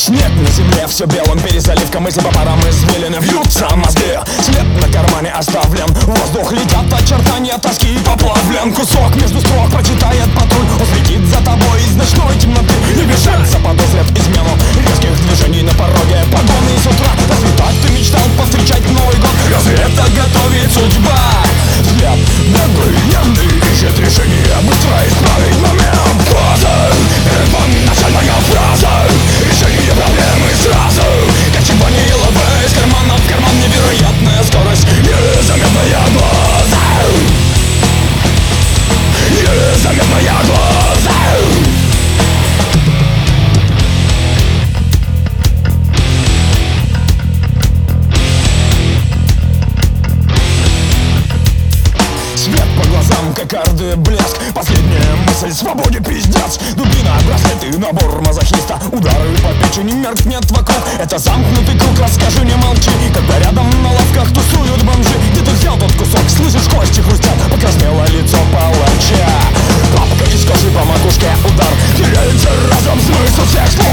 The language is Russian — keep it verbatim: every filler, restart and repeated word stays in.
Снег на земле, все белым перезаливком, эти по парам извилины вьются мозги. След на кармане оставлен, в воздух летят очертания тоски и поплавлен. Кусок между строк прочитает патруль, он следит за тобой из ночной темноты. Не бежит, заподозрят измену резких движений на пороге погоны. И с утра расцветать ты мечтал повстречать Новый год. Разве это готовит судьба? Взгляд мгновенный ищет решение, быстро исправить момент. Поза, перед вами начальная фраза, решение проблемы сразу. Кочевание лавы из кармана в карман, невероятная скорость, незаметная глаза, незаметная глаза. Свет по глазам, кокарды, блеск. Последняя мысль, свободе пиздец. Дубина, браслеты, набор мазохиста. Удары по печени, меркнет вокруг. Это замкнутый круг, расскажи, не молчи. Когда рядом на лавках тусуют бомжи. Где ты взял тот кусок, слышишь, кости хрустят. Покраснело лицо палача. Папка из кожи по макушке, удар. Теряется разом смысл всех слов.